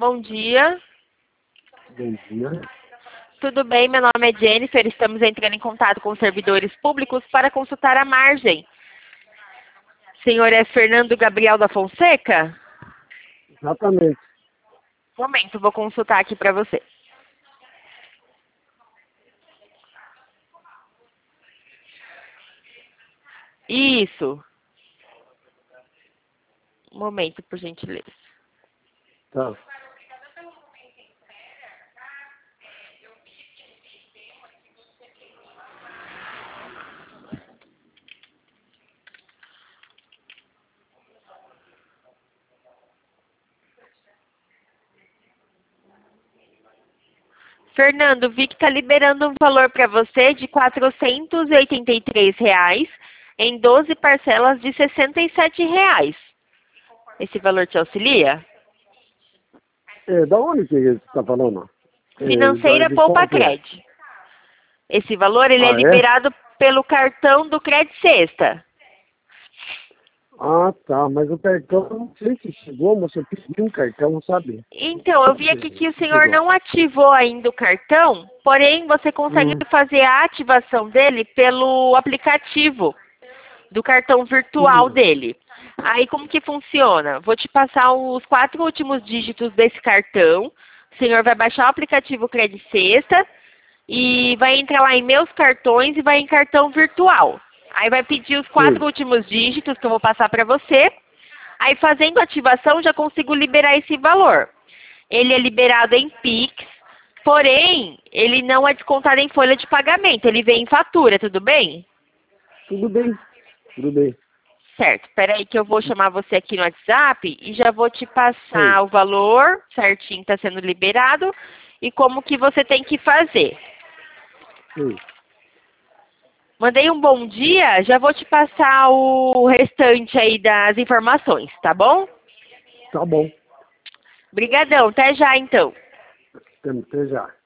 bom dia. Bom dia. Tudo bem? Meu nome é Jennifer. Estamos entrando em contato com os servidores públicos para consultar a margem. O senhor é Fernando Gabriel da Fonseca? Exatamente. Um momento, vou consultar aqui para você. Isso. Um momento, por gentileza. Tá. Fernando, vi que está liberando um valor para você de R$ 483 em 12 parcelas de R$ 67. Esse valor te auxilia? Da onde que você está falando? Financeira De qual Poupa que é? Cred. Esse valor ele é Ah, é? liberado pelo cartão do Cred Sexta. Ah, tá. Mas o cartão, não sei se chegou, mas eu pedi um cartão, sabe? Então, eu vi aqui que o Se senhor chegou. não ativou ainda o cartão, porém você consegue fazer a ativação dele pelo aplicativo do cartão virtual dele. Aí como que funciona? Vou te passar os 4 últimos dígitos desse cartão. O senhor vai baixar o aplicativo Cred Sexta e vai entrar lá em meus cartões e vai em cartão virtual. Aí vai pedir os 4 últimos dígitos que eu vou passar para você. Aí fazendo a ativação já consigo liberar esse valor. Ele é liberado em Pix, porém ele não é descontado em folha de pagamento, ele vem em fatura, tudo bem? Tudo bem. Tudo bem. Certo, espera aí que eu vou chamar você aqui no WhatsApp e já vou te passar o valor certinho que está sendo liberado e como que você tem que fazer. Sim. Mandei um bom dia, já vou te passar o restante aí das informações, tá bom? Tá bom. Obrigadão, até já então. Até já.